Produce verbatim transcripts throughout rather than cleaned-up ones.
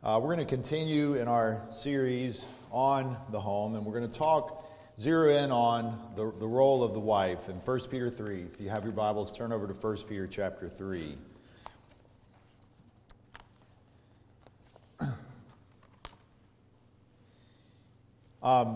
Uh, we're going to continue in our series on the home, and we're going to talk, zero in on the, the role of the wife in First Peter three. If you have your Bibles, turn over to First Peter chapter three. Um,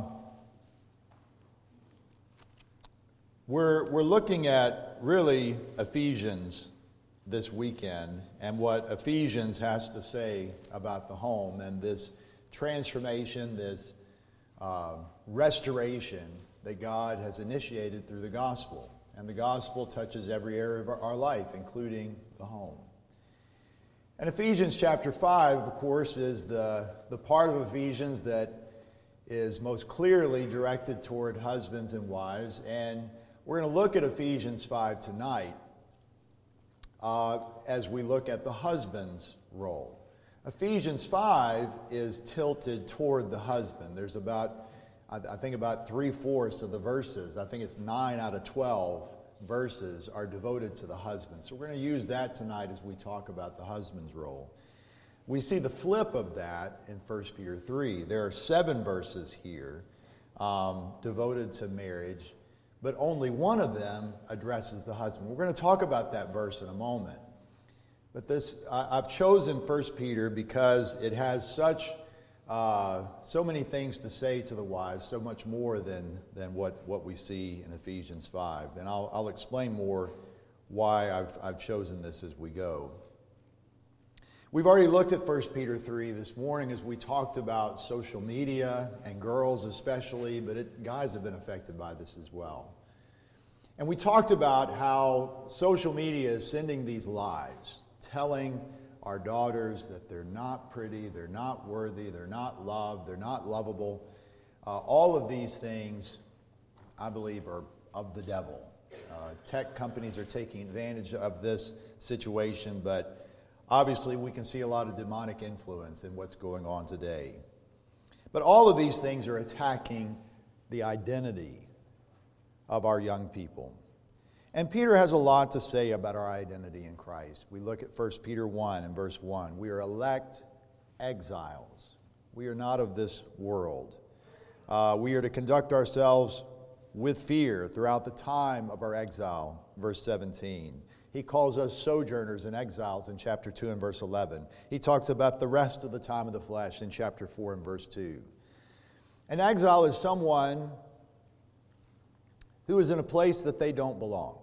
we're, we're looking at, really, Ephesians this weekend and what Ephesians has to say about the home and this transformation, this uh, restoration that God has initiated through the gospel. And the gospel touches every area of our, our life, including the home. And Ephesians chapter five, of course, is the, the part of Ephesians that is most clearly directed toward husbands and wives. And we're going to look at Ephesians five tonight. Uh, as we look at the husband's role. Ephesians five is tilted toward the husband. There's about, I, I think about three-fourths of the verses, I think it's nine out of twelve verses are devoted to the husband. So we're going to use that tonight as we talk about the husband's role. We see the flip of that in First Peter three. There are seven verses here um, devoted to marriage, but only one of them addresses the husband. We're going to talk about that verse in a moment. But this, I've chosen First Peter because it has such, uh, so many things to say to the wives, so much more than, than what, what we see in Ephesians five. And I'll, I'll explain more why I've, I've chosen this as we go. We've already looked at First Peter three this morning as we talked about social media and girls especially, but it, guys have been affected by this as well. And we talked about how social media is sending these lies, telling our daughters that they're not pretty, they're not worthy, they're not loved, they're not lovable. Uh, all of these things, I believe, are of the devil. Uh, tech companies are taking advantage of this situation, but obviously, we can see a lot of demonic influence in what's going on today. But all of these things are attacking the identity of our young people. And Peter has a lot to say about our identity in Christ. We look at First Peter one and verse one. We are elect exiles. We are not of this world. Uh, we are to conduct ourselves with fear throughout the time of our exile, verse seventeen. He calls us sojourners and exiles in chapter two and verse eleven. He talks about the rest of the time of the flesh in chapter four and verse two. An exile is someone who is in a place that they don't belong.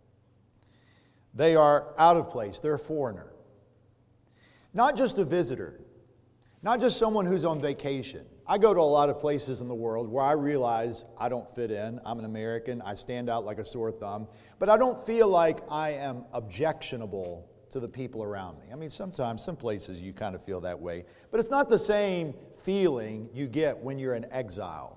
They are out of place. They're a foreigner. Not just a visitor. Not just someone who's on vacation. I go to a lot of places in the world where I realize I don't fit in. I'm an American. I stand out like a sore thumb. But I don't feel like I am objectionable to the people around me. I mean, sometimes, some places you kind of feel that way. But it's not the same feeling you get when you're in exile.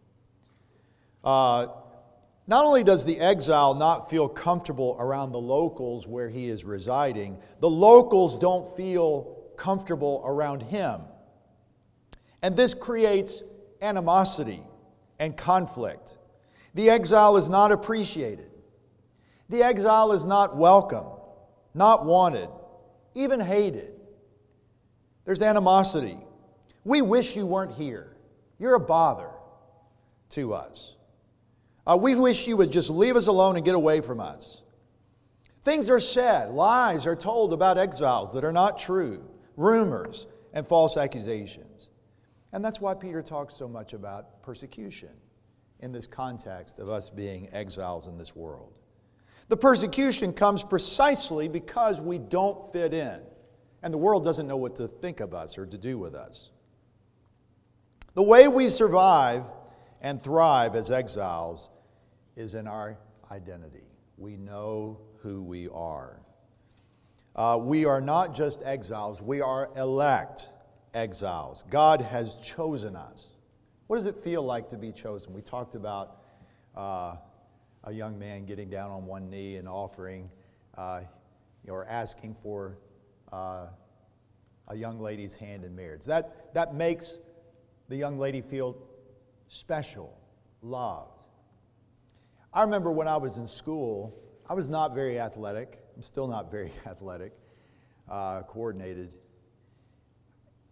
Uh, not only does the exile not feel comfortable around the locals where he is residing, the locals don't feel comfortable around him. And this creates animosity and conflict. The exile is not appreciated. The exile is not welcome, not wanted, even hated. There's animosity. We wish you weren't here. You're a bother to us. Uh, we wish you would just leave us alone and get away from us. Things are said, lies are told about exiles that are not true, rumors and false accusations. And that's why Peter talks so much about persecution in this context of us being exiles in this world. The persecution comes precisely because we don't fit in, and the world doesn't know what to think of us or to do with us. The way we survive and thrive as exiles is in our identity. We know who we are. Uh, we are not just exiles, we are elect exiles. God has chosen us. What does it feel like to be chosen? We talked about uh, a young man getting down on one knee and offering uh, or asking for uh, a young lady's hand in marriage. That, that makes the young lady feel special, loved. I remember when I was in school, I was not very athletic. I'm still not very athletic, uh, coordinated.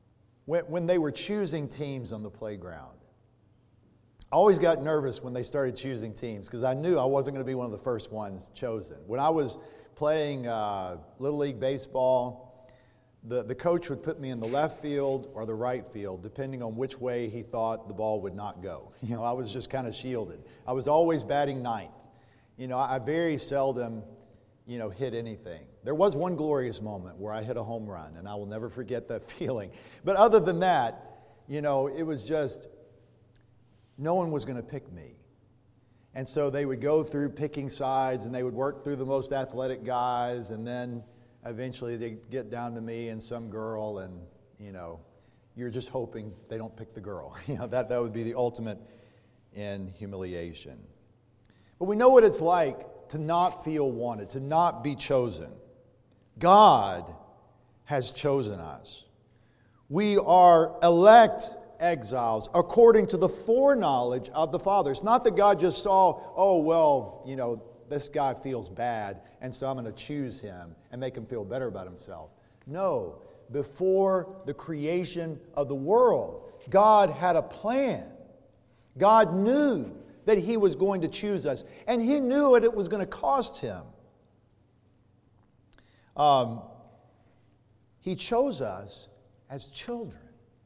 when, when they were choosing teams on the playground. I always got nervous when they started choosing teams because I knew I wasn't going to be one of the first ones chosen. When I was playing uh, Little League Baseball, the, the coach would put me in the left field or the right field, depending on which way he thought the ball would not go. You know, I was just kind of shielded. I was always batting ninth. You know, I very seldom, you know, hit anything. There was one glorious moment where I hit a home run, and I will never forget that feeling. But other than that, you know, it was just... no one was going to pick me. And so they would go through picking sides, and they would work through the most athletic guys, and then eventually they'd get down to me and some girl, and, you know, you're just hoping they don't pick the girl. You know, that, that would be the ultimate in humiliation. But we know what it's like to not feel wanted, to not be chosen. God has chosen us. We are elect exiles according to the foreknowledge of the Father. It's not that God just saw, oh, well, you know, this guy feels bad, and so I'm going to choose him and make him feel better about himself. No, before the creation of the world, God had a plan. God knew that He was going to choose us, and He knew what it was going to cost Him. Um, he chose us as children.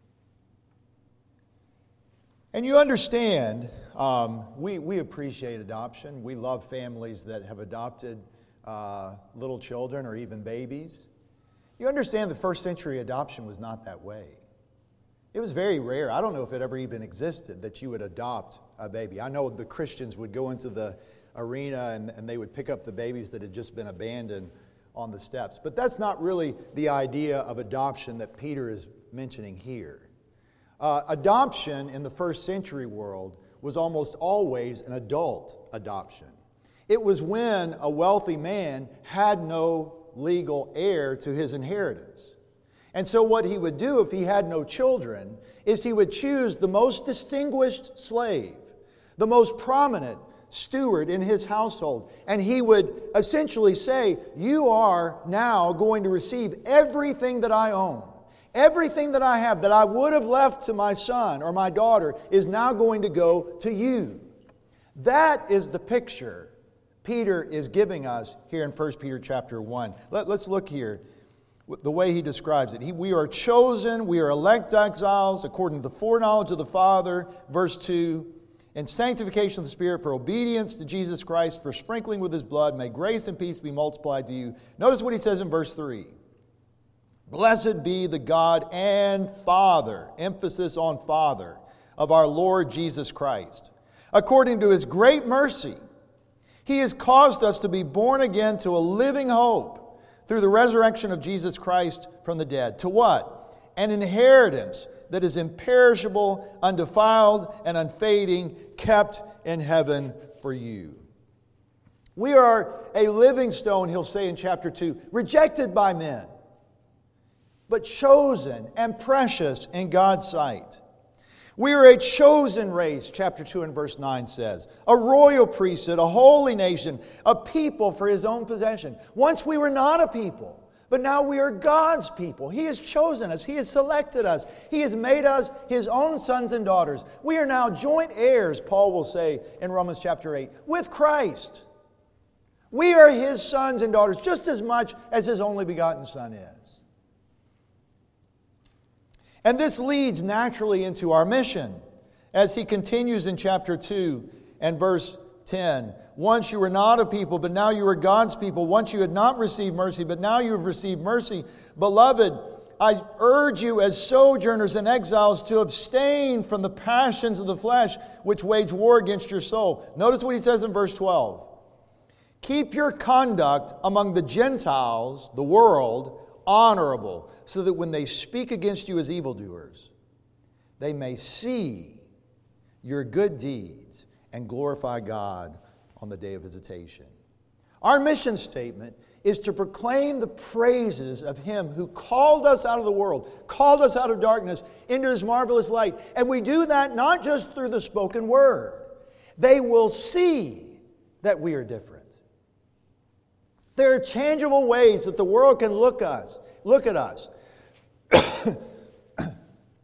And you understand, um, we, we appreciate adoption. We love families that have adopted uh, little children or even babies. You understand the first century adoption was not that way. It was very rare. I don't know if it ever even existed that you would adopt a baby. I know the Christians would go into the arena and, and they would pick up the babies that had just been abandoned on the steps. But that's not really the idea of adoption that Peter is mentioning here. Uh, adoption in the first century world was almost always an adult adoption. It was when a wealthy man had no legal heir to his inheritance. And so what he would do if he had no children is he would choose the most distinguished slave, the most prominent steward in his household, and he would essentially say, you are now going to receive everything that I own. Everything that I have that I would have left to my son or my daughter is now going to go to you. That is the picture Peter is giving us here in First Peter chapter one. Let, let's look here, the way he describes it. He, we are chosen, we are elect exiles according to the foreknowledge of the Father, verse two, in sanctification of the Spirit for obedience to Jesus Christ, for sprinkling with His blood, may grace and peace be multiplied to you. Notice what he says in verse three. Blessed be the God and Father, emphasis on Father, of our Lord Jesus Christ. According to His great mercy, He has caused us to be born again to a living hope through the resurrection of Jesus Christ from the dead. To what? An inheritance that is imperishable, undefiled, and unfading, kept in heaven for you. We are a living stone, he'll say in chapter two, rejected by men, but chosen and precious in God's sight. We are a chosen race, chapter two and verse nine says. A royal priesthood, a holy nation, a people for His own possession. Once we were not a people, but now we are God's people. He has chosen us. He has selected us. He has made us His own sons and daughters. We are now joint heirs, Paul will say in Romans chapter eight, with Christ. We are His sons and daughters just as much as His only begotten Son is. And this leads naturally into our mission as he continues in chapter two and verse ten. Once you were not a people, but now you are God's people. Once you had not received mercy, but now you have received mercy. Beloved, I urge you as sojourners and exiles to abstain from the passions of the flesh which wage war against your soul. Notice what he says in verse twelve. Keep your conduct among the Gentiles, the world, honorable, so that when they speak against you as evildoers, they may see your good deeds and glorify God on the day of visitation. Our mission statement is to proclaim the praises of Him who called us out of the world, called us out of darkness into His marvelous light. And we do that not just through the spoken word. They will see that we are different. There are tangible ways that the world can look us, look at us.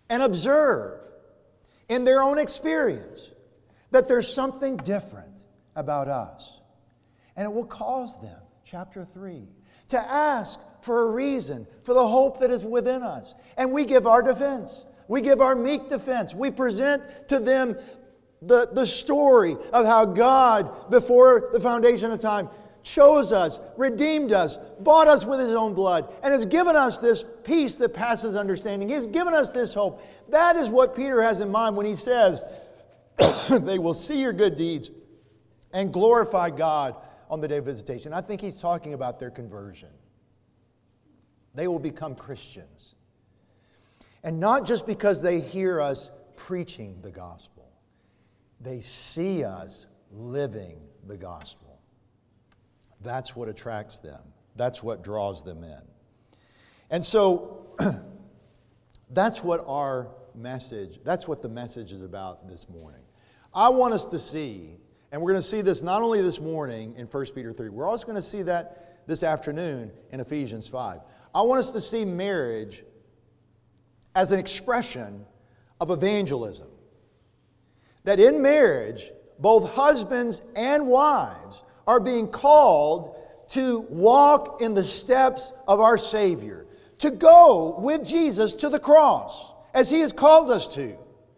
and observe in their own experience that there's something different about us. And it will cause them, chapter three, to ask for a reason for the hope that is within us. And we give our defense. We give our meek defense. We present to them the, the story of how God, before the foundation of time, chose us, redeemed us, bought us with His own blood, and has given us this peace that passes understanding. He has given us this hope. That is what Peter has in mind when he says, they will see your good deeds and glorify God on the day of visitation. I think he's talking about their conversion. They will become Christians. And not just because they hear us preaching the gospel. They see us living the gospel. That's what attracts them. That's what draws them in. And so, that's what our message, that's what the message is about this morning. I want us to see, and we're going to see this not only this morning in First Peter three, we're also going to see that this afternoon in Ephesians five. I want us to see marriage as an expression of evangelism. That in marriage, both husbands and wives are being called to walk in the steps of our Savior, to go with Jesus to the cross, as He has called us to,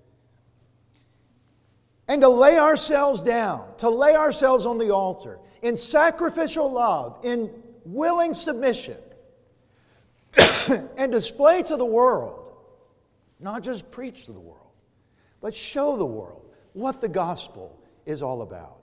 and to lay ourselves down, to lay ourselves on the altar in sacrificial love, in willing submission, and display to the world, not just preach to the world, but show the world what the gospel is all about.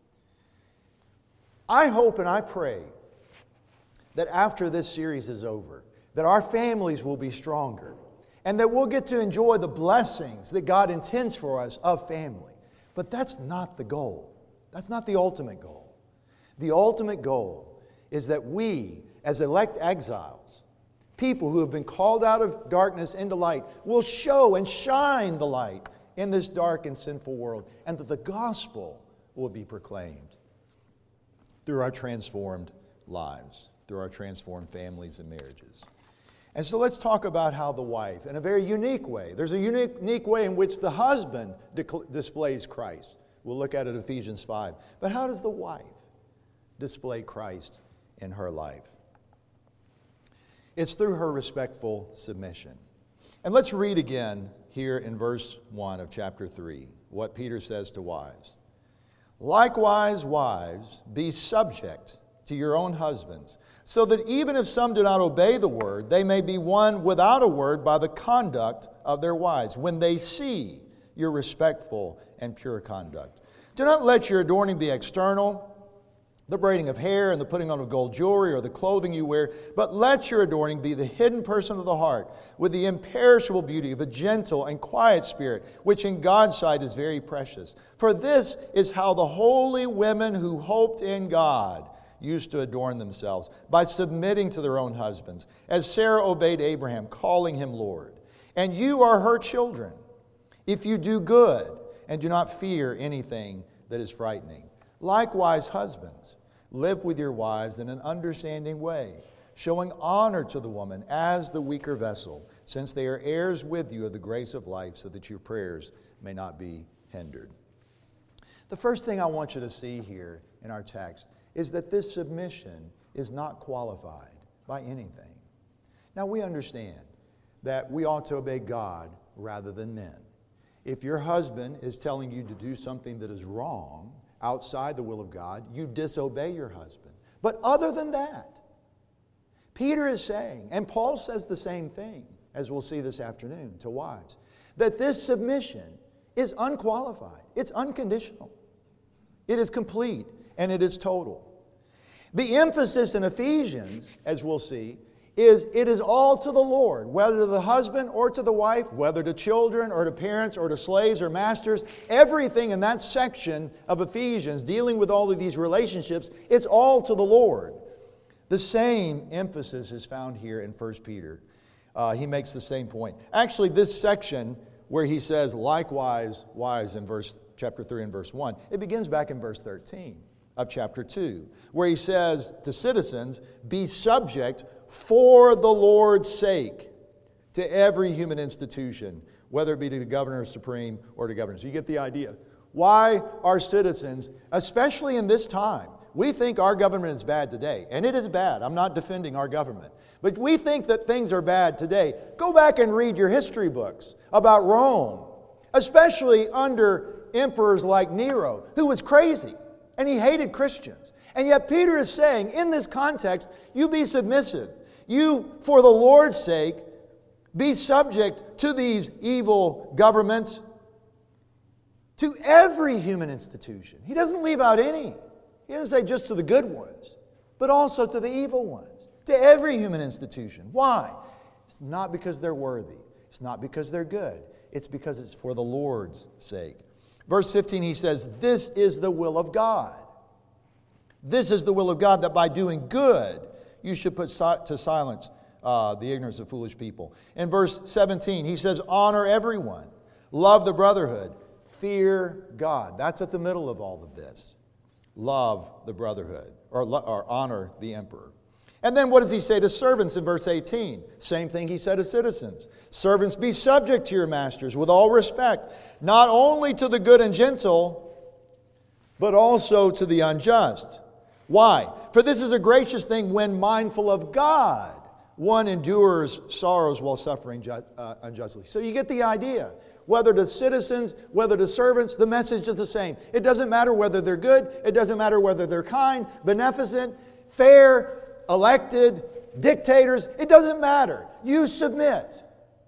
I hope and I pray that after this series is over, that our families will be stronger and that we'll get to enjoy the blessings that God intends for us of family. But that's not the goal. That's not the ultimate goal. The ultimate goal is that we, as elect exiles, people who have been called out of darkness into light, will show and shine the light in this dark and sinful world, and that the gospel will be proclaimed through our transformed lives, through our transformed families and marriages. And so let's talk about how the wife, in a very unique way, there's a unique, unique way in which the husband dec- displays Christ. We'll look at it in Ephesians five. But how does the wife display Christ in her life? It's through her respectful submission. And let's read again here in verse one of chapter three, what Peter says to wives. Likewise, wives, be subject to your own husbands, so that even if some do not obey the word, they may be won without a word by the conduct of their wives, when they see your respectful and pure conduct. Do not let your adorning be external, the braiding of hair and the putting on of gold jewelry or the clothing you wear, but let your adorning be the hidden person of the heart, with the imperishable beauty of a gentle and quiet spirit, which in God's sight is very precious. For this is how the holy women who hoped in God used to adorn themselves, by submitting to their own husbands, as Sarah obeyed Abraham, calling him Lord. And you are her children, if you do good and do not fear anything that is frightening. Likewise, husbands, live with your wives in an understanding way, showing honor to the woman as the weaker vessel, since they are heirs with you of the grace of life, so that your prayers may not be hindered. The first thing I want you to see here in our text is that this submission is not qualified by anything. Now, we understand that we ought to obey God rather than men. If your husband is telling you to do something that is wrong, outside the will of God, you disobey your husband. But other than that, Peter is saying, and Paul says the same thing, as we'll see this afternoon, to wives, that this submission is unqualified. It's unconditional. It is complete, and it is total. The emphasis in Ephesians, as we'll see, is it is all to the Lord, whether to the husband or to the wife, whether to children or to parents or to slaves or masters. Everything in that section of Ephesians dealing with all of these relationships, it's all to the Lord. The same emphasis is found here in First Peter. Uh, he makes the same point. Actually, this section where he says, likewise, wives, in verse chapter three and verse one, it begins back in verse thirteen of chapter two, where he says to citizens, be subject for the Lord's sake to every human institution, whether it be to the governor supreme or to governors. You get the idea. Why are citizens, especially in this time, we think our government is bad today, and it is bad. I'm not defending our government. But we think that things are bad today. Go back and read your history books about Rome, especially under emperors like Nero, who was crazy, and he hated Christians. And yet Peter is saying, in this context, you be submissive. You, for the Lord's sake, be subject to these evil governments, to every human institution. He doesn't leave out any. He doesn't say just to the good ones, but also to the evil ones, to every human institution. Why? It's not because they're worthy. It's not because they're good. It's because it's for the Lord's sake. Verse fifteen, he says, this is the will of God. This is the will of God, that by doing good, you should put to silence uh, the ignorance of foolish people. In verse seventeen, he says, honor everyone, love the brotherhood, fear God. That's at the middle of all of this. Love the brotherhood, or, or honor the emperor. And then what does he say to servants in verse eighteen? Same thing he said to citizens. Servants, be subject to your masters with all respect, not only to the good and gentle, but also to the unjust. Why? For this is a gracious thing when mindful of God, one endures sorrows while suffering ju- uh, unjustly. So you get the idea. Whether to citizens, whether to servants, the message is the same. It doesn't matter whether they're good. It doesn't matter whether they're kind, beneficent, fair, elected, dictators. It doesn't matter. You submit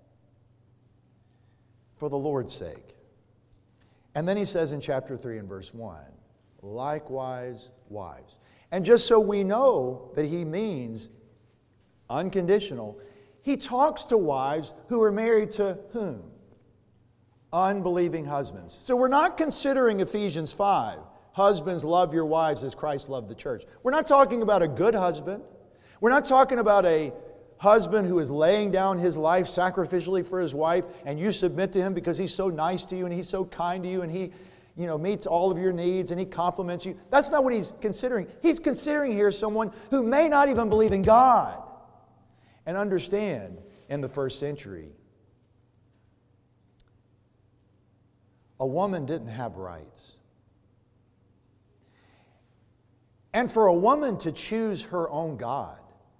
for the Lord's sake. And then he says in chapter three and verse one, likewise, wives. And just so we know that he means unconditional, he talks to wives who are married to whom? Unbelieving husbands. So we're not considering Ephesians five, husbands, love your wives as Christ loved the church. We're not talking about a good husband. We're not talking about a husband who is laying down his life sacrificially for his wife, and you submit to him because he's so nice to you and he's so kind to you and he, you know, meets all of your needs and he compliments you. That's not what he's considering. He's considering here someone who may not even believe in God. And understand, in the first century, a woman didn't have rights. And for a woman to choose her own God,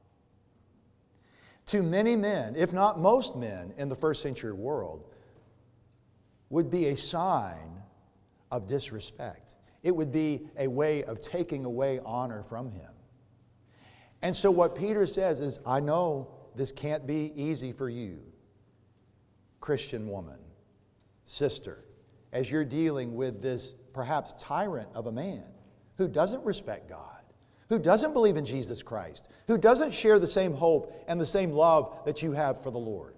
to many men, if not most men in the first century world, would be a sign of disrespect. It would be a way of taking away honor from him. And so what Peter says is, I know this can't be easy for you, Christian woman, sister, as you're dealing with this perhaps tyrant of a man who doesn't respect God, who doesn't believe in Jesus Christ, who doesn't share the same hope and the same love that you have for the Lord.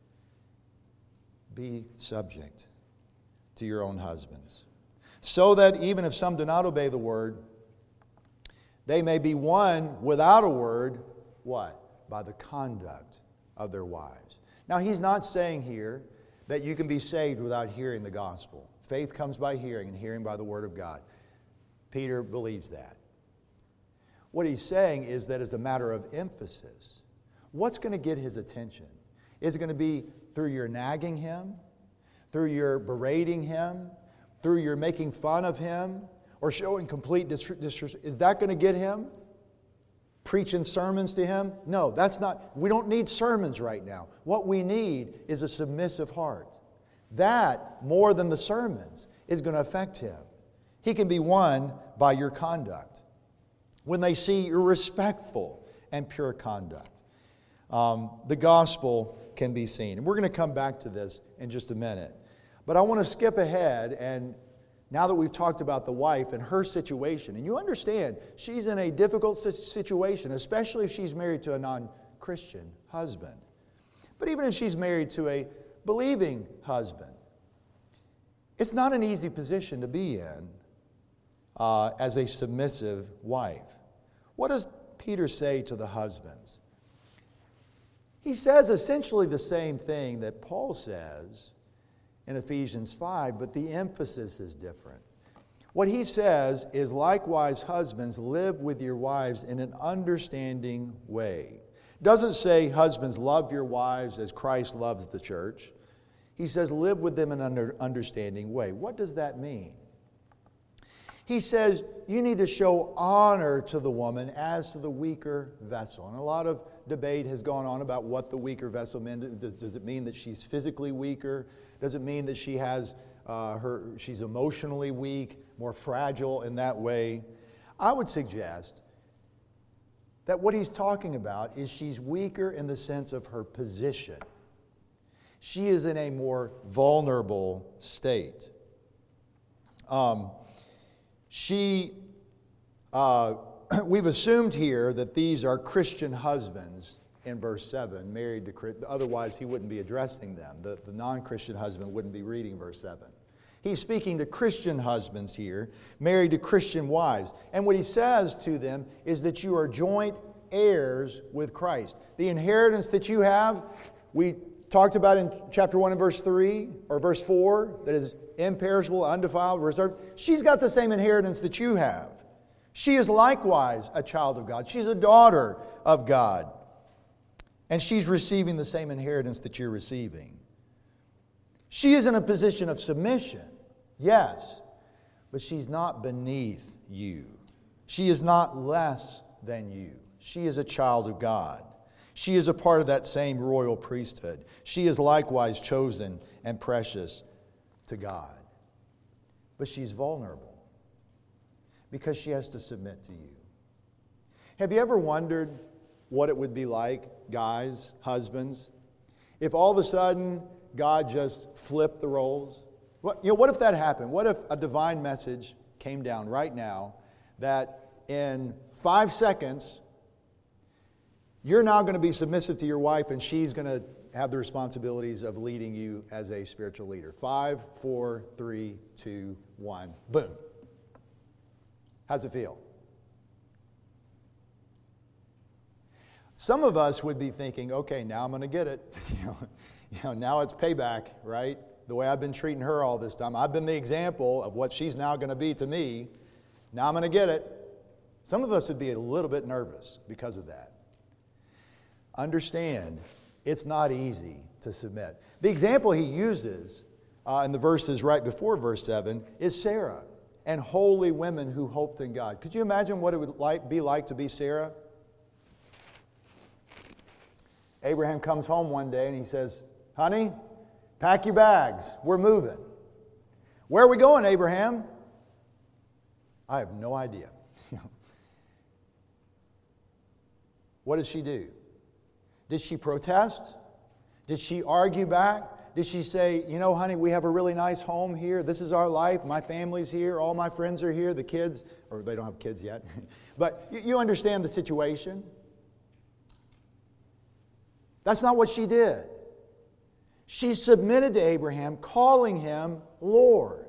Be subject to your own husbands, so that even if some do not obey the word, they may be won without a word, what? By the conduct of their wives. Now, he's not saying here that you can be saved without hearing the gospel. Faith comes by hearing, and hearing by the word of God. Peter believes that. What he's saying is that as a matter of emphasis, what's going to get his attention? Is it going to be through your nagging him, through your berating him, through your making fun of him, or showing complete disrespect? Is that going to get him? Preaching sermons to him? No, that's not. We don't need sermons right now. What we need is a submissive heart. That, more than the sermons, is going to affect him. He can be won by your conduct. When they see your respectful and pure conduct, um, the gospel can be seen. And we're going to come back to this in just a minute. But I want to skip ahead, and now that we've talked about the wife and her situation, and you understand she's in a difficult situation, especially if she's married to a non-Christian husband. But even if she's married to a believing husband, it's not an easy position to be in uh, as a submissive wife. What does Peter say to the husbands? He says essentially the same thing that Paul says in Ephesians five, but the emphasis is different. What he says is, likewise, husbands, live with your wives in an understanding way, Doesn't say, husbands, love your wives as Christ loves the church. He says, live with them in an under, understanding way. What does that mean? He says, you need to show honor to the woman as to the weaker vessel. And a lot of debate has gone on about what the weaker vessel means. Does, does it mean that she's physically weaker? Does it mean that she has uh, her, she's emotionally weak, more fragile in that way? I would suggest that what he's talking about is she's weaker in the sense of her position. She is in a more vulnerable state. Um, she, uh, we've assumed here that these are Christian husbands in verse seven, married to, otherwise he wouldn't be addressing them. The, the non-Christian husband wouldn't be reading verse seven. He's speaking to Christian husbands here, married to Christian wives. And what he says to them is that you are joint heirs with Christ. The inheritance that you have, we talked about in chapter one and verse three, or verse four, that is imperishable, undefiled, reserved. She's got the same inheritance that you have. She is likewise a child of God. She's a daughter of God. And she's receiving the same inheritance that you're receiving. She is in a position of submission, yes, but she's not beneath you. She is not less than you. She is a child of God. She is a part of that same royal priesthood. She is likewise chosen and precious to God. But she's vulnerable because she has to submit to you. Have you ever wondered what it would be like, guys, husbands, if all of a sudden God just flipped the roles? What, you know, what if that happened? What if a divine message came down right now that in five seconds, you're now going to be submissive to your wife and she's going to have the responsibilities of leading you as a spiritual leader. Five, four, three, two, one. Boom. How's it feel? Some of us would be thinking, okay, now I'm going to get it. You know, you know, now it's payback, right? The way I've been treating her all this time. I've been the example of what she's now going to be to me. Now I'm going to get it. Some of us would be a little bit nervous because of that. Understand, it's not easy to submit. The example he uses uh, in the verses right before verse seven is Sarah and holy women who hoped in God. Could you imagine what it would like, be like to be Sarah? Abraham comes home one day and he says, honey, pack your bags. We're moving. Where are we going, Abraham? I have no idea. What does she do? Did she protest? Did she argue back? Did she say, you know, honey, we have a really nice home here. This is our life. My family's here. All my friends are here. The kids, or they don't have kids yet. But you understand the situation. That's not what she did. She submitted to Abraham, calling him Lord.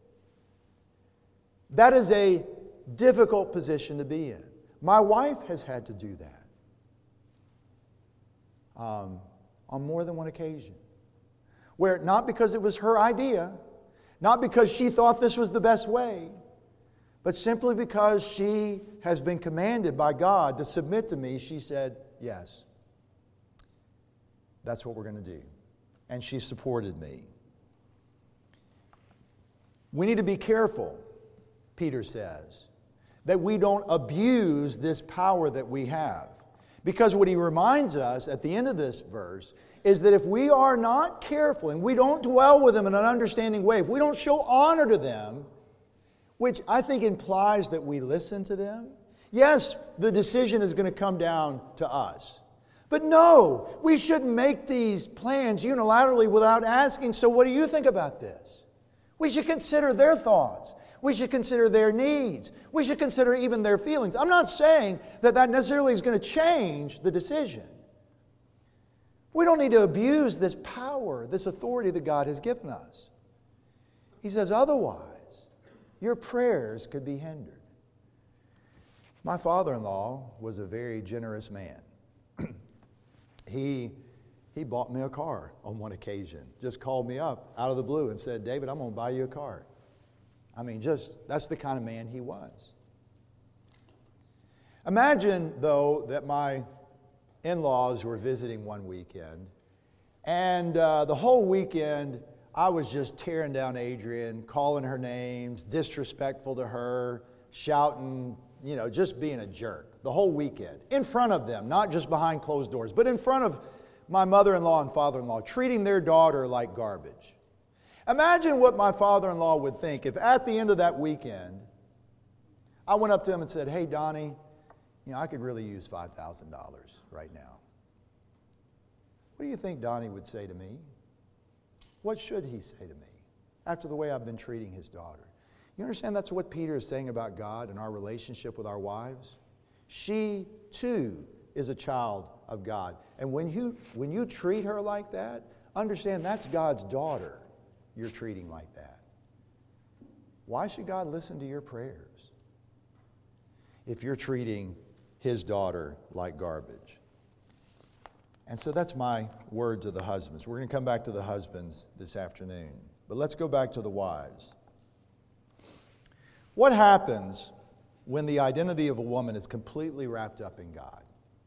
That is a difficult position to be in. My wife has had to do that. Um, on more than one occasion. Where not because it was her idea, not because she thought this was the best way, but simply because she has been commanded by God to submit to me, she said, yes, that's what we're going to do. And she supported me. We need to be careful, Peter says, that we don't abuse this power that we have. Because what he reminds us at the end of this verse is that if we are not careful and we don't dwell with them in an understanding way, if we don't show honor to them, which I think implies that we listen to them, yes, the decision is going to come down to us. But no, we shouldn't make these plans unilaterally without asking, so what do you think about this? We should consider their thoughts. We should consider their needs. We should consider even their feelings. I'm not saying that that necessarily is going to change the decision. We don't need to abuse this power, this authority that God has given us. He says, otherwise, your prayers could be hindered. My father-in-law was a very generous man. he, he bought me a car on one occasion. Just called me up out of the blue and said, David, I'm going to buy you a car. I mean, just, that's the kind of man he was. Imagine, though, that my in-laws were visiting one weekend. And uh, the whole weekend, I was just tearing down Adrian, calling her names, disrespectful to her, shouting, you know, just being a jerk the whole weekend. In front of them, not just behind closed doors, but in front of my mother-in-law and father-in-law, treating their daughter like garbage. Imagine what my father-in-law would think if at the end of that weekend, I went up to him and said, "Hey, Donnie, you know, I could really use five thousand dollars right now." What do you think Donnie would say to me? What should he say to me after the way I've been treating his daughter? You understand that's what Peter is saying about God and our relationship with our wives? She, too, is a child of God. And when you, when you treat her like that, understand that's God's daughter you're treating like that. Why should God listen to your prayers if you're treating His daughter like garbage? And so that's my word to the husbands. We're going to come back to the husbands this afternoon. But let's go back to the wives. What happens when the identity of a woman is completely wrapped up in God?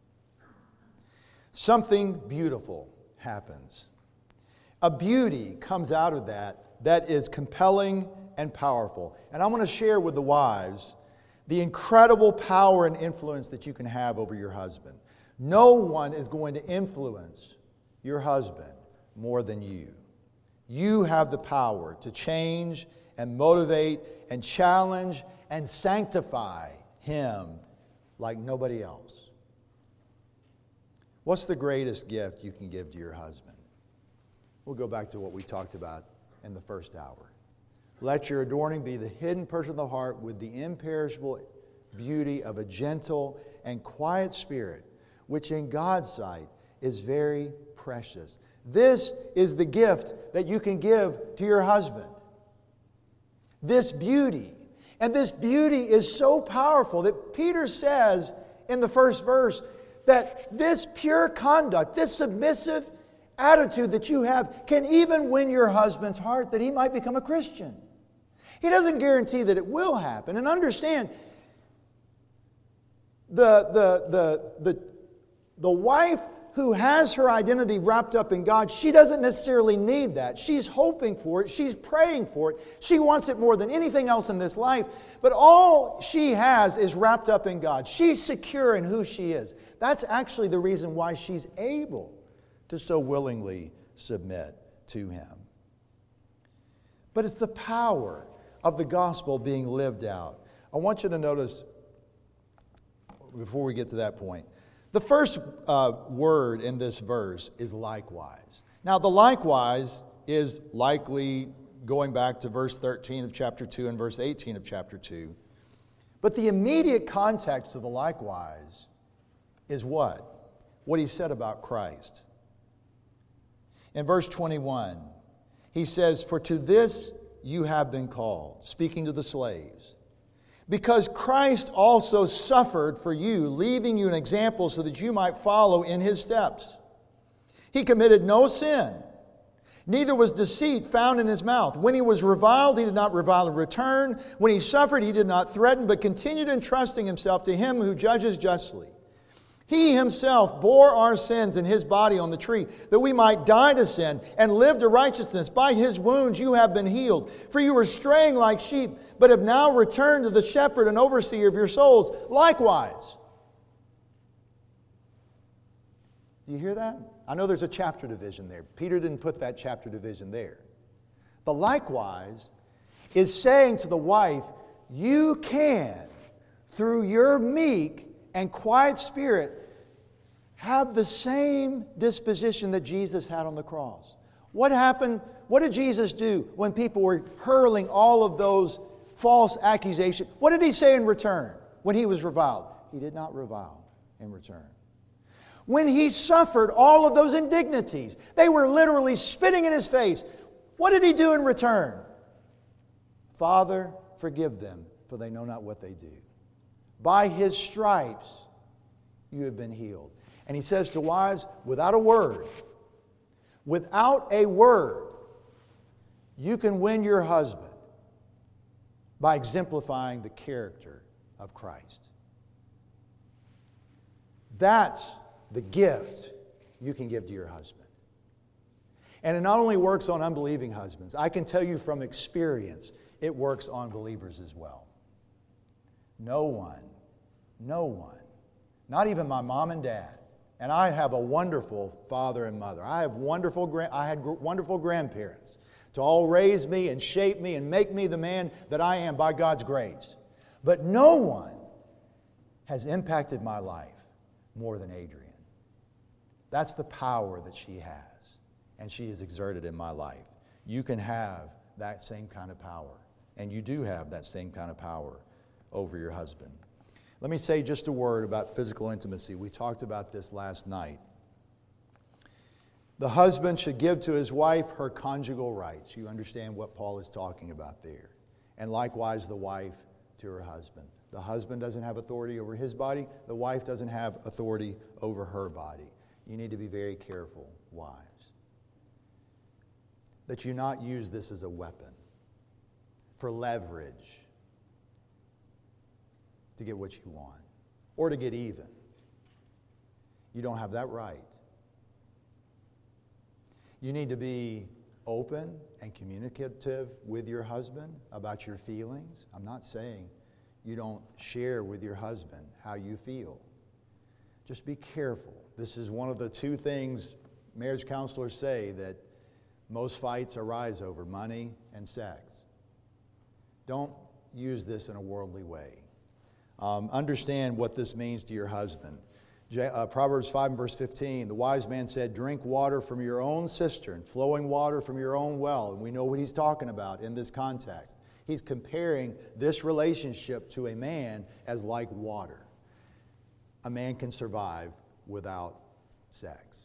Something beautiful happens. A beauty comes out of that that is compelling and powerful. And I want to share with the wives the incredible power and influence that you can have over your husband. No one is going to influence your husband more than you. You have the power to change and motivate and challenge and sanctify him like nobody else. What's the greatest gift you can give to your husband? We'll go back to what we talked about in the first hour. Let your adorning be the hidden person of the heart with the imperishable beauty of a gentle and quiet spirit, which in God's sight is very precious. This is the gift that you can give to your husband. This beauty. And this beauty is so powerful that Peter says in the first verse that this pure conduct, this submissive attitude that you have can even win your husband's heart that he might become a Christian. He doesn't guarantee that it will happen. And understand, the, the, the, the, the wife who has her identity wrapped up in God, she doesn't necessarily need that. She's hoping for it. She's praying for it. She wants it more than anything else in this life. But all she has is wrapped up in God. She's secure in who she is. That's actually the reason why she's able to so willingly submit to Him. But it's the power of the gospel being lived out. I want you to notice, before we get to that point, the first uh, word in this verse is likewise. Now, the likewise is likely going back to verse thirteen of chapter two and verse eighteen of chapter two. But the immediate context of the likewise is what? What he said about Christ. In verse twenty-one, he says, "For to this you have been called," speaking to the slaves, "because Christ also suffered for you, leaving you an example so that you might follow in His steps. He committed no sin, neither was deceit found in His mouth. When He was reviled, He did not revile in return. When He suffered, He did not threaten, but continued entrusting Himself to Him who judges justly. He Himself bore our sins in His body on the tree, that we might die to sin and live to righteousness. By His wounds you have been healed. For you were straying like sheep, but have now returned to the shepherd and overseer of your souls. Likewise." Do you hear that? I know there's a chapter division there. Peter didn't put that chapter division there. The likewise is saying to the wife, you can, through your meek and quiet spirit, have the same disposition that Jesus had on the cross. What happened? What did Jesus do when people were hurling all of those false accusations? What did He say in return when He was reviled? He did not revile in return. When He suffered all of those indignities, they were literally spitting in His face. What did He do in return? "Father, forgive them, for they know not what they do. By His stripes you have been healed." And He says to wives, without a word, without a word, you can win your husband by exemplifying the character of Christ. That's the gift you can give to your husband. And it not only works on unbelieving husbands, I can tell you from experience, it works on believers as well. No one, no one, not even my mom and dad, and I have a wonderful father and mother. I have wonderful, gra- I had gr- wonderful grandparents to all raise me and shape me and make me the man that I am by God's grace. But no one has impacted my life more than Adrienne. That's the power that she has, and she has exerted in my life. You can have that same kind of power, and you do have that same kind of power over your husband. Let me say just a word about physical intimacy. We talked about this last night. The husband should give to his wife her conjugal rights. You understand what Paul is talking about there. And likewise, the wife to her husband. The husband doesn't have authority over his body. The wife doesn't have authority over her body. You need to be very careful, wives, that you not use this as a weapon for leverage to get what you want or to get even. You don't have that right. You need to be open and communicative with your husband about your feelings. I'm not saying you don't share with your husband how you feel. Just be careful. This is one of the two things marriage counselors say that most fights arise over: money and sex. Don't use this in a worldly way. Um, understand what this means to your husband. J- uh, Proverbs five and verse fifteen, the wise man said, drink water from your own cistern, flowing water from your own well. And we know what he's talking about in this context. He's comparing this relationship to a man as like water. A man can survive without sex.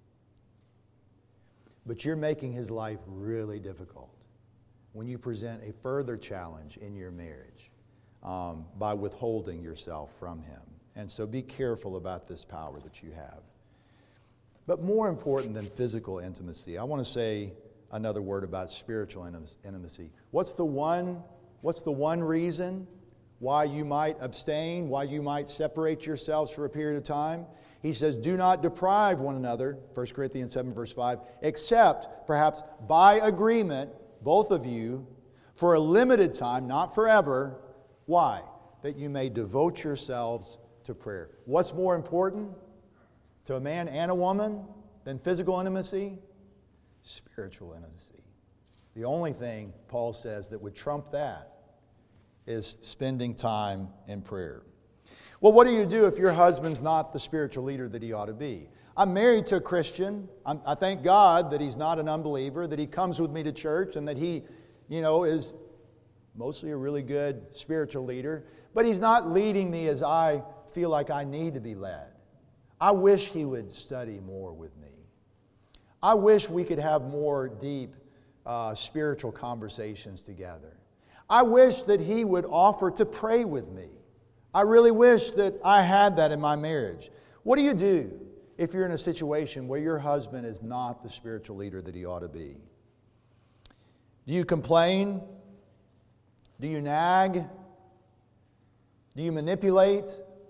But you're making his life really difficult when you present a further challenge in your marriage um, by withholding yourself from him. And so be careful about this power that you have. But more important than physical intimacy, I want to say another word about spiritual intimacy. What's the one, what's the one reason why you might abstain, why you might separate yourselves for a period of time? He says, do not deprive one another, First Corinthians seven, verse five, except perhaps by agreement, both of you, for a limited time, not forever. Why? That you may devote yourselves to prayer. What's more important to a man and a woman than physical intimacy? Spiritual intimacy. The only thing, Paul says, that would trump that is spending time in prayer. Well, what do you do if your husband's not the spiritual leader that he ought to be? I'm married to a Christian. I'm, I thank God that he's not an unbeliever, that he comes with me to church, and that he, you know, is mostly a really good spiritual leader. But he's not leading me as I feel like I need to be led. I wish he would study more with me. I wish we could have more deep uh, spiritual conversations together. I wish that he would offer to pray with me. I really wish that I had that in my marriage. What do you do if you're in a situation where your husband is not the spiritual leader that he ought to be? Do you complain? Do you nag? Do you manipulate?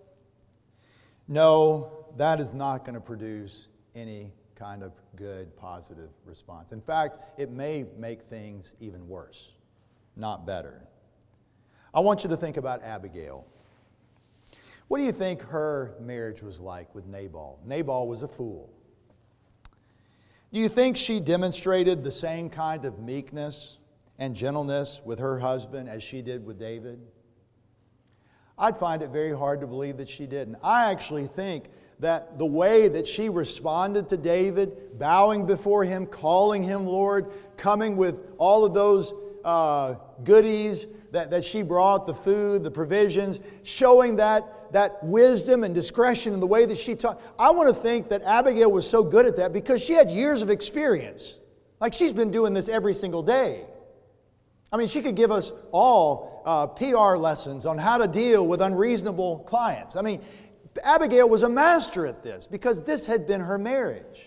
No, that is not going to produce any kind of good, positive response. In fact, it may make things even worse, not better. I want you to think about Abigail. What do you think her marriage was like with Nabal? Nabal was a fool. Do you think she demonstrated the same kind of meekness and gentleness with her husband as she did with David? I'd find it very hard to believe that she didn't. I actually think that the way that she responded to David, bowing before him, calling him Lord, coming with all of those uh, goodies that, that she brought, the food, the provisions, showing that, that wisdom and discretion in the way that she taught. I want to think that Abigail was so good at that because she had years of experience. Like she's been doing this every single day. I mean, she could give us all uh, P R lessons on how to deal with unreasonable clients. I mean, Abigail was a master at this because this had been her marriage.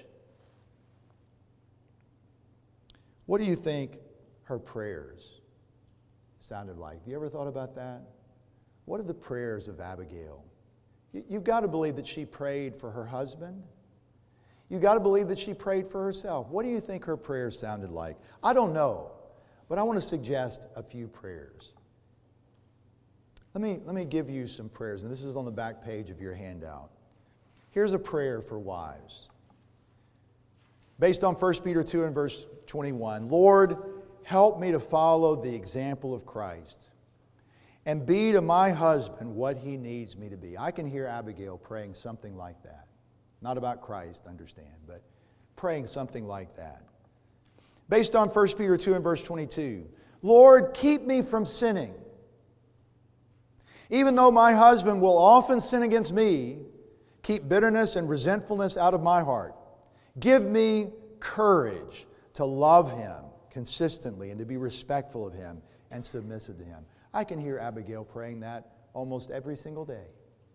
What do you think her prayers sounded like? Have you ever thought about that? What are the prayers of Abigail You've got to believe that she prayed for her husband. You've got to believe that she prayed for herself. What do you think her prayers sounded like? I don't know, but I want to suggest a few prayers. Let me, let me give you some prayers, and this is on the back page of your handout. Here's a prayer for wives. Based on First Peter two and verse twenty-one, Lord, help me to follow the example of Christ and be to my husband what he needs me to be. I can hear Abigail praying something like that. Not about Christ, understand, but praying something like that. Based on First Peter two and verse twenty-two, Lord, keep me from sinning. Even though my husband will often sin against me, keep bitterness and resentfulness out of my heart. Give me courage to love him consistently and to be respectful of him and submissive to him. I can hear Abigail praying that almost every single day.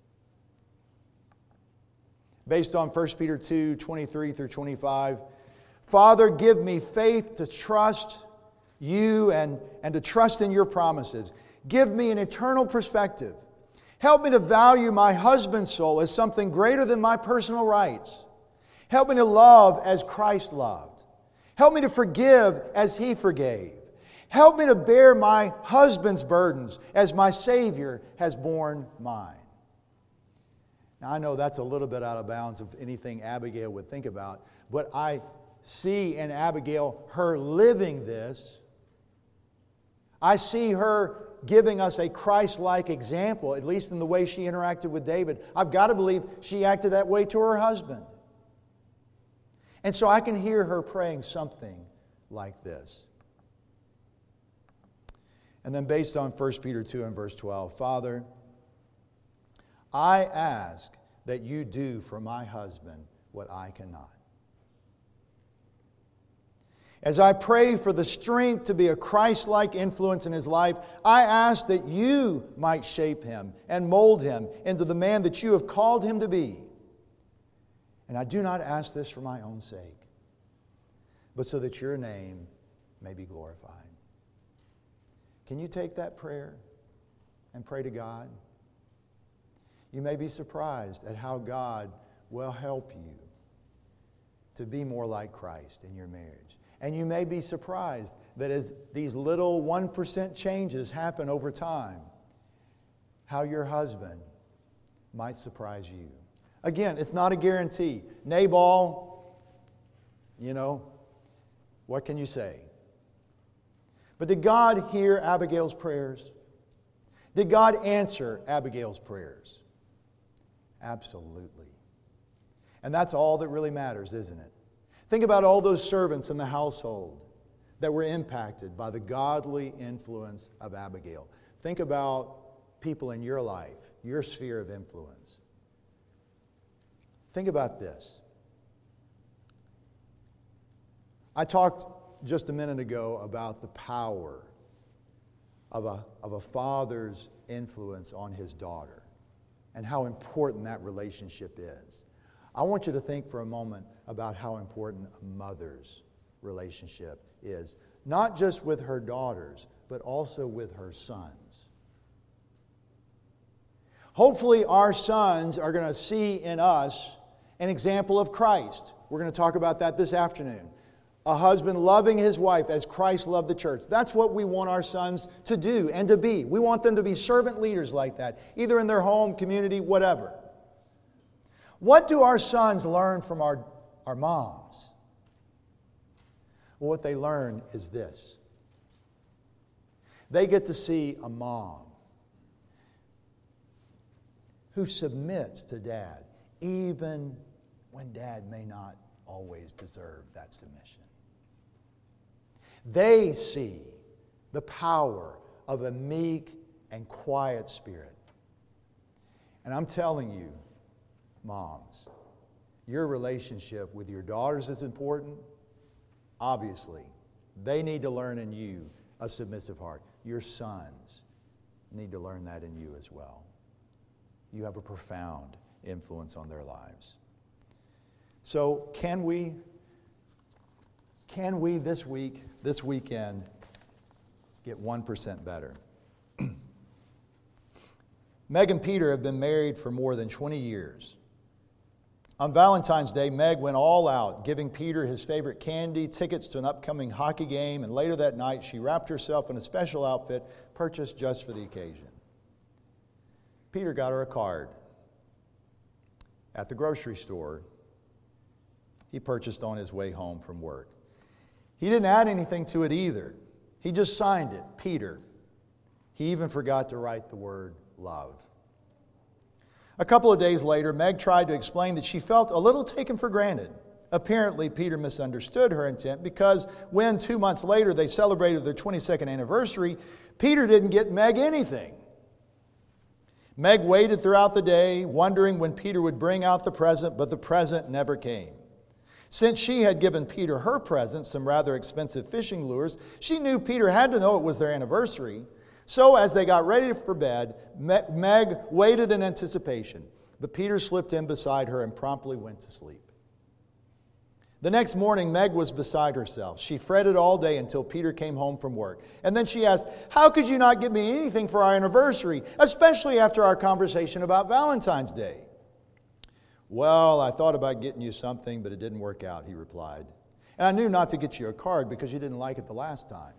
Based on First Peter two, twenty-three through twenty-five, Father, give me faith to trust you and, and to trust in your promises. Give me an eternal perspective. Help me to value my husband's soul as something greater than my personal rights. Help me to love as Christ loved. Help me to forgive as He forgave. Help me to bear my husband's burdens as my Savior has borne mine. Now, I know that's a little bit out of bounds of anything Abigail would think about, but I see in Abigail her living this. I see her giving us a Christ-like example, at least in the way she interacted with David. I've got to believe she acted that way to her husband. And so I can hear her praying something like this. And then based on First Peter two and verse twelve, Father, I ask that you do for my husband what I cannot. As I pray for the strength to be a Christ-like influence in his life, I ask that you might shape him and mold him into the man that you have called him to be. And I do not ask this for my own sake, but so that your name may be glorified. Can you take that prayer and pray to God? You may be surprised at how God will help you to be more like Christ in your marriage. And you may be surprised that as these little one percent changes happen over time, how your husband might surprise you. Again, it's not a guarantee. Nabal, you know, what can you say? But did God hear Abigail's prayers? Did God answer Abigail's prayers? Absolutely. And that's all that really matters, isn't it? Think about all those servants in the household that were impacted by the godly influence of Abigail. Think about people in your life, your sphere of influence. Think about this. I talked just a minute ago about the power of a, of a father's influence on his daughter and how important that relationship is. I want you to think for a moment about how important a mother's relationship is, not just with her daughters, but also with her sons. Hopefully our sons are going to see in us an example of Christ. We're going to talk about that this afternoon. A husband loving his wife as Christ loved the church. That's what we want our sons to do and to be. We want them to be servant leaders like that, either in their home, community, whatever. What do our sons learn from our, our moms? Well, what they learn is this. They get to see a mom who submits to dad, even when dad may not always deserve that submission. They see the power of a meek and quiet spirit. And I'm telling you, moms, your relationship with your daughters is important. Obviously, they need to learn in you a submissive heart. Your sons need to learn that in you as well. You have a profound influence on their lives. So can we, can we this week, this weekend, get one percent better? Meg and Peter have been married for more than twenty years. On Valentine's Day, Meg went all out, giving Peter his favorite candy, tickets to an upcoming hockey game, and later that night she wrapped herself in a special outfit purchased just for the occasion. Peter got her a card. At the grocery store, he purchased on his way home from work. He didn't add anything to it either. He just signed it, Peter. He even forgot to write the word love. A couple of days later, Meg tried to explain that she felt a little taken for granted. Apparently, Peter misunderstood her intent because when, two months later, they celebrated their twenty-second anniversary, Peter didn't get Meg anything. Meg waited throughout the day, wondering when Peter would bring out the present, but the present never came. Since she had given Peter her present, some rather expensive fishing lures, she knew Peter had to know it was their anniversary. So as they got ready for bed, Meg waited in anticipation, but Peter slipped in beside her and promptly went to sleep. The next morning, Meg was beside herself. She fretted all day until Peter came home from work. And then she asked, "How could you not get me anything for our anniversary, especially after our conversation about Valentine's Day?" "Well, I thought about getting you something, but it didn't work out," he replied. "And I knew not to get you a card because you didn't like it the last time."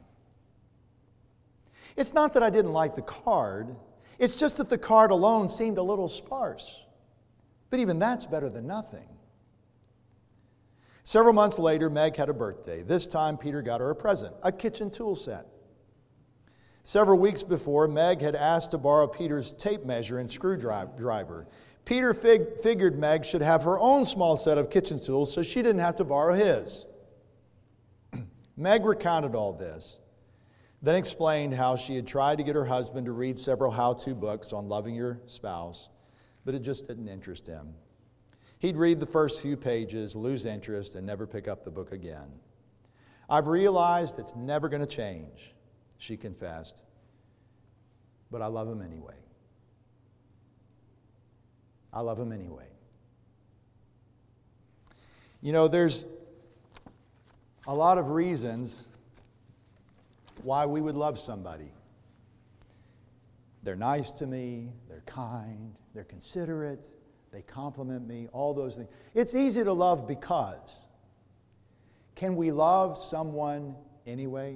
It's not that I didn't like the card. It's just that the card alone seemed a little sparse. But even that's better than nothing. Several months later, Meg had a birthday. This time, Peter got her a present, a kitchen tool set. Several weeks before, Meg had asked to borrow Peter's tape measure and screwdriver. Peter fig- figured Meg should have her own small set of kitchen tools so she didn't have to borrow his. Meg recounted all this, then explained how she had tried to get her husband to read several how-to books on loving your spouse, but it just didn't interest him. He'd read the first few pages, lose interest, and never pick up the book again. "I've realized it's never going to change," she confessed, "but I love him anyway. I love him anyway." You know, there's a lot of reasons why we would love somebody. They're nice to me, they're kind, they're considerate, they compliment me, all those things. It's easy to love because. Can we love someone anyway?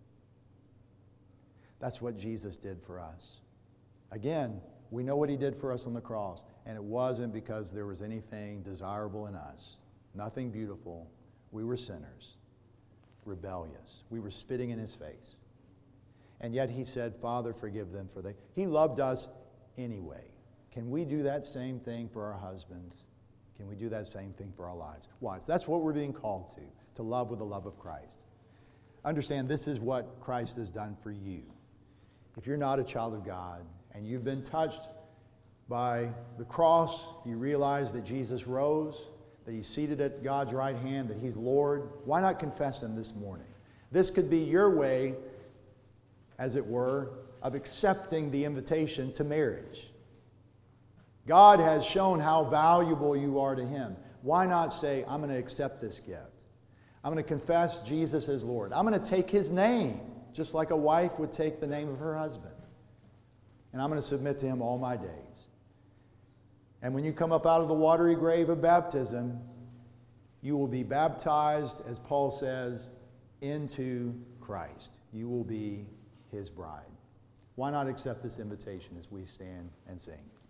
That's what Jesus did for us. Again, we know what he did for us on the cross, and it wasn't because there was anything desirable in us, nothing beautiful. We were sinners, rebellious. We were spitting in his face. And yet he said, "Father, forgive them, for they..." He loved us anyway. Can we do that same thing for our husbands? Can we do that same thing for our lives? Wives, that's what we're being called to, to love with the love of Christ. Understand, this is what Christ has done for you. If you're not a child of God and you've been touched by the cross, you realize that Jesus rose, that he's seated at God's right hand, that he's Lord, why not confess him this morning? This could be your way, as it were, of accepting the invitation to marriage. God has shown how valuable you are to him. Why not say, "I'm going to accept this gift. I'm going to confess Jesus as Lord. I'm going to take his name, just like a wife would take the name of her husband. And I'm going to submit to him all my days." And when you come up out of the watery grave of baptism, you will be baptized, as Paul says, into Christ. You will be his bride. Why not accept this invitation as we stand and sing?